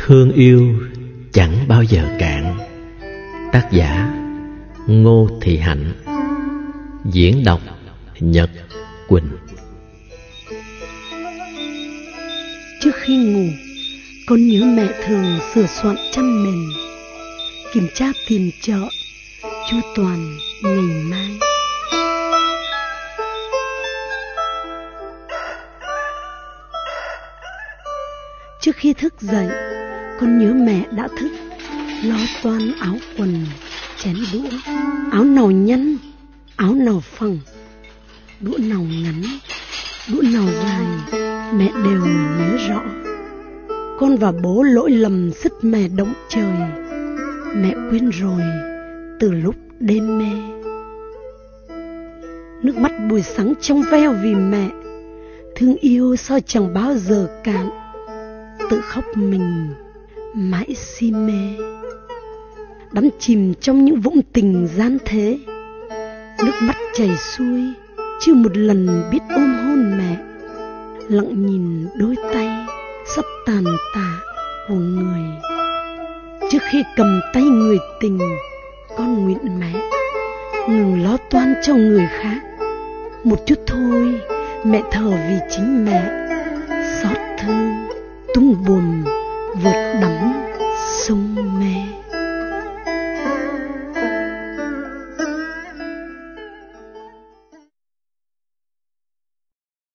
Thương yêu chẳng bao giờ cạn. Tác giả Ngô Thị Hạnh. Diễn đọc Nhật Quỳnh. Trước khi ngủ, con nhớ mẹ thường sửa soạn chăn mền, kiểm tra tiền chợ, chu toàn ngày mai. Trước khi thức dậy, con nhớ mẹ đã thức, lo toan áo quần, chén đũa, áo nào nhăn, áo nào phẳng, đũa nào ngắn, đũa nào dài, mẹ đều nhớ rõ. Con và bố lỗi lầm sứt mẻ động trời, mẹ quên rồi từ lúc đêm mê. Nước mắt buổi sáng trong veo vì mẹ, thương yêu sao chẳng bao giờ cạn, tự khóc mình mãi si mê. Đắm chìm trong những vũng tình gian thế, nước mắt chảy xuôi chưa một lần biết ôm hôn mẹ, lặng nhìn đôi tay sắp tàn tạ của người. Trước khi cầm tay người tình, con nguyện mẹ ngừng lo toan cho người khác. Một chút thôi, mẹ thở vì chính mẹ, xót thương tung buồm